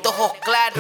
estos ojos claros.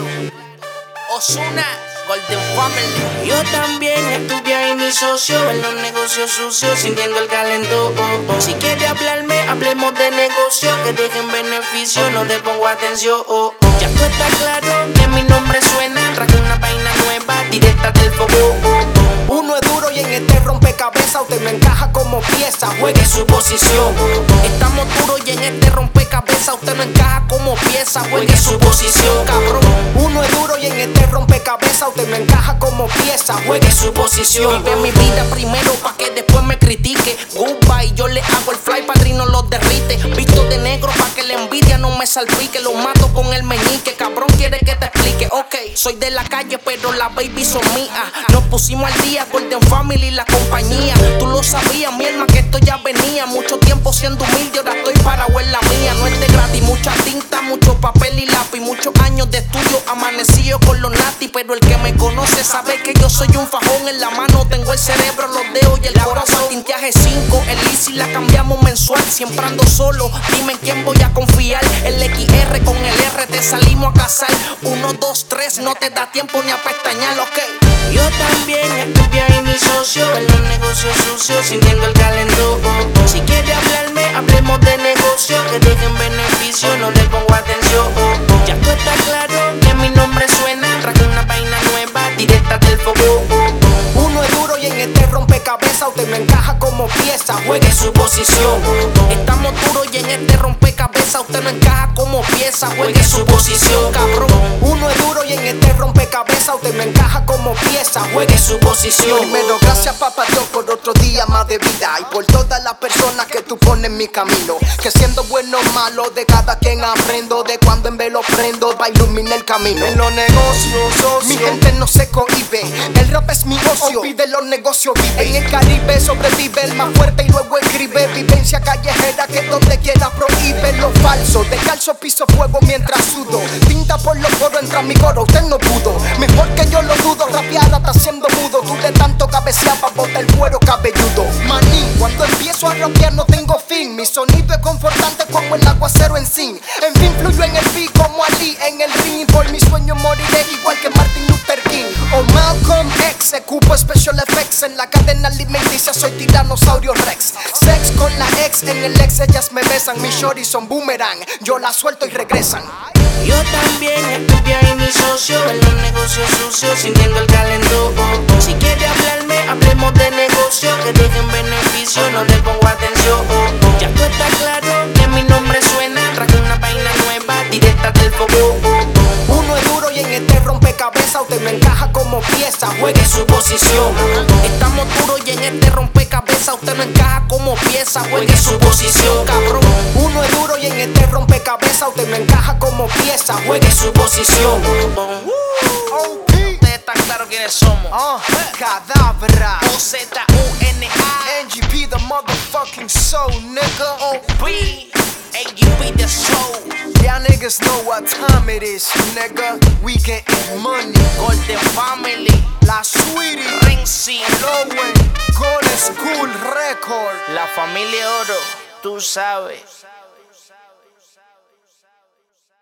Ozuna, Golden Family. Yo también estudié en mi socio en los negocios sucios, sintiendo el calentón. Si quiere hablarme, hablemos de negocio, que dejen beneficio, no le pongo atención. Ya tú está claro que mi nombre suena, traje una vaina nueva, directa del foco. Uno es duro y en este rompecabezas usted no encaja como pieza, juegue su posición. Estamos duros y en este rompecabezas usted no encaja como pieza, juegue su posición, cabrón. Uno es duro y en este rompecabezas usted no encaja como pieza, juegue su posición. Vive mi vida primero pa' que después me critique. Goodbye, yo le hago el fly, padrino los derrite. Visto de negro pa' que la envidia no me salpique. Lo mato con el meñique, cabrón quiere que te explique. Ok, soy de la calle pero las baby son mías. Nos pusimos al día, Golden Family y la compañía. Tú lo sabías, mi hermano, que esto ya venía. Mucho tiempo siendo humilde, ahora estoy parado en la mía. No es de gratis, mucha tinta, mucho papel y lápiz. Muchos años de estudio, amanecido con los nati. Pero el que me conoce sabe que yo soy un fajón. En la mano tengo el cerebro, los dedos y el corazón. Tintaje 5, el Easy la cambiamos mensual. Siempre ando solo, dime en quién voy a confiar. El XR con el R te salimos a cazar. 1, 2, 3, no te da tiempo ni a pestañear, ok. Yo también estudié en mi socio en los negocios sucios, sintiendo el calentón. Si quiere hablarme, hablemos de negocio, que dejen beneficio, no le pongo atención. Ya tú está claro que mi nombre suena, traje una vaina nueva, directa del foco. Uno es duro y en este rompecabezas usted no encaja como pieza, juegue su posición. Estamos duros y en este rompecabezas usted no encaja como pieza, juegue su posición, cabrón. Uno es duro y en este rompecabezas usted no encaja como pieza, juegue su posición. Primero, gracias papá Dios por otro día más de vida y por todas las personas que tú pones en mi camino. Que siendo bueno o malo de cada quien aprendo, de cuando en vez lo prendo va a iluminar el camino. En los negocios, socio, mi gente no se cohibe, el rap es mi ocio, pide los negocios vive. En el Caribe sobrevive el más fuerte y luego escribe. Vivencia callejera que donde quiera prohíbe lo falso. De calzo piso fuego mientras sudo, pinta por los poros entra mi coro, usted no pudo. Mejor que yo lo dudo, rapear hasta siendo mudo. Tú de tanto cabecear pa' botar el cuero cabelludo. Manín, cuando empiezo a rapear no tengo fin. Mi sonido es confortante como el aguacero en zinc. En fin, fluyo en el beat como Ali en el ring. Y por mi sueño moriré igual que Martin Luther King o Malcolm X. Ocupo special effects en la cadena alimenticia, soy tiranosaurio rex. Sex con la ex, en el ex ellas me besan. Mis shorties son boomerang, yo las suelto y regresan. Yo también estudié en mi socio en los negocios sucios, sintiendo el calentón. Si quiere hablarme, hablemos de negocio, que dejen beneficio, no le pongo atención. Ya tú está claro que mi nombre suena, traje una vaina nueva, directa del foco. Uno es duro y en este rompecabezas usted no encaja como pieza, juegue su posición. Estamos duros y en este rompecabezas usted no encaja como pieza, juegue su posición, cabrón. Uno es duro y en este rompecabezas usted no encaja como pieza, juegue su posición. Ustedes están claros quiénes somos. Cadabra, OZUNA, NGP the motherfucking soul, nigga. OP, AUP the soul. Y'all niggas know what time it is, nigga. We getting money. Golden Family, La Sweetie, Renzi, Lowen, Gold School Record. la familia Oro, tú sabes.